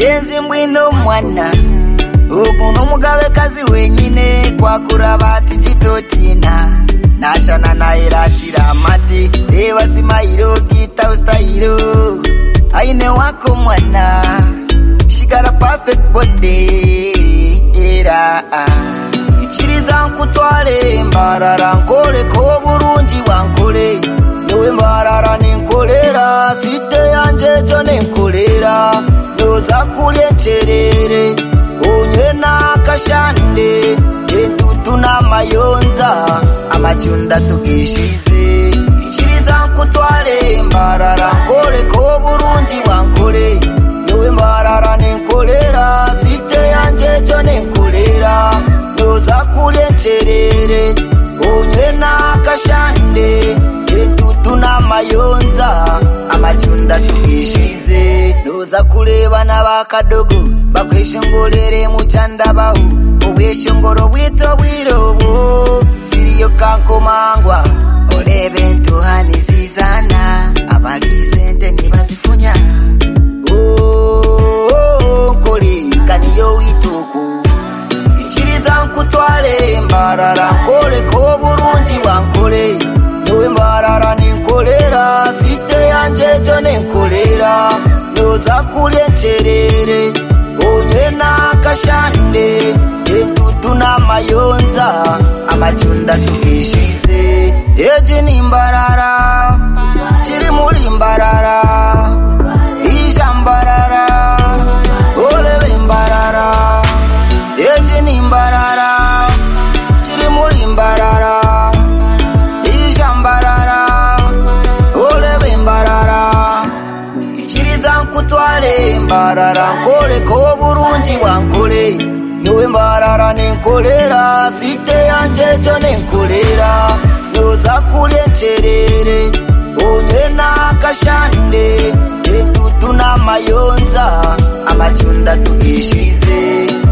Chenzi mbwino mwana ugu numugabe kazi wenyine kwa kurabati jitotina nashana naira chiramati reba simairo gita ustairo aine wako mwana she got a perfect body era ichiriza nkutwale mbarara nkole ko burungi wankole yewe mbarara ninkolera site yanje jo ninkolera yoza kulye cherere unywe nakashande entutu n'amayonza amachunda tugishize ichiriza nkutwale mbarara nkole ko burungi wankole yewe mbarara ninkolera site yanje jo ninkolera yoza kulye cherere unywe nakashande entutu n'amayonza amachunda tugishize yoza kuleba n'abakadogo bakweshongolere muchanda bahu obweshongoro bwito bwirobo siriyo kankomangwa olebe ntuhani zizana abali sente nibazifunya kaniyo wituku ichiriza nkutwale mbarara nkole ko burungi wankole yewe mbarara ninkolera site yanje jo ninkolera yoza kulye cherere unywe nakashande entutu n'amayonza amachunda tugishize eje nimbarara chiri muri mbarara ija mbarara olebe mbarara eje nimbarara chiri muri mbarara ija mbarara olebe mbarara ichiriza nkutwale mbarara nkole ko burungi wankole yewe mbarara ninkolera site yanje jo ninkolera yoza kulye cherere unywe nakashande entutu n'amayonza amachunda tugishize